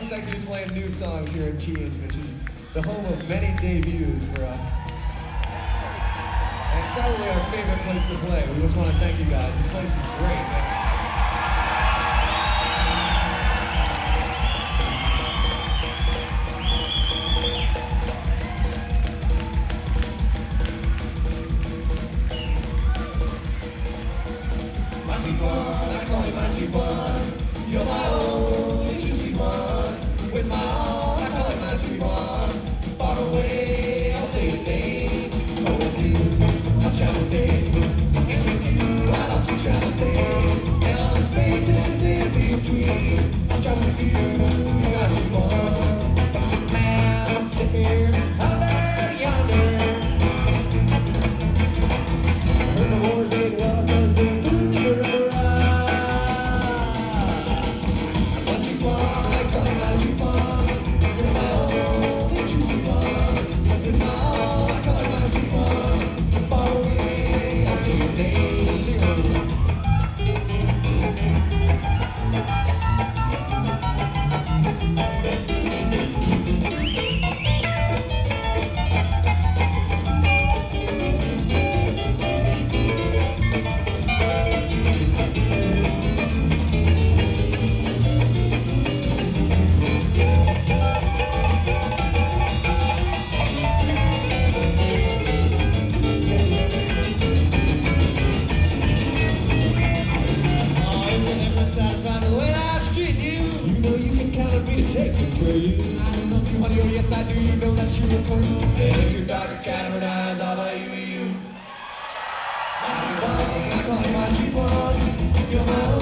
stoked to be playing new songs here in Keene, which is the home of many debuts for us. And probably our favorite place to play. We just want to thank you guys. This place is great, man. My sweet one, I call you my sweet one. You're my only true sweet one. With my all, I call you my sweet one. Far away, I'll say your name. Oh, with you, I'll travel day. And with you, I'll also travel day. And all the spaces in between, I'll travel with you, you're my sweet one. Now, I'm sit here, I'm down yonder. I heard the wars ain't well, 'cause they're food for the ride. My sweet one, I call you my sweet one. You're my only true sweet one. You're my all, I call you my sweet one. Far away, I see your name. Taking care of you. I love you, honey, oh yes I do. You know that's true, of course. And if your dog or cat ever dies, I'll buy you. My sweet one, I call you my sweet one. You're my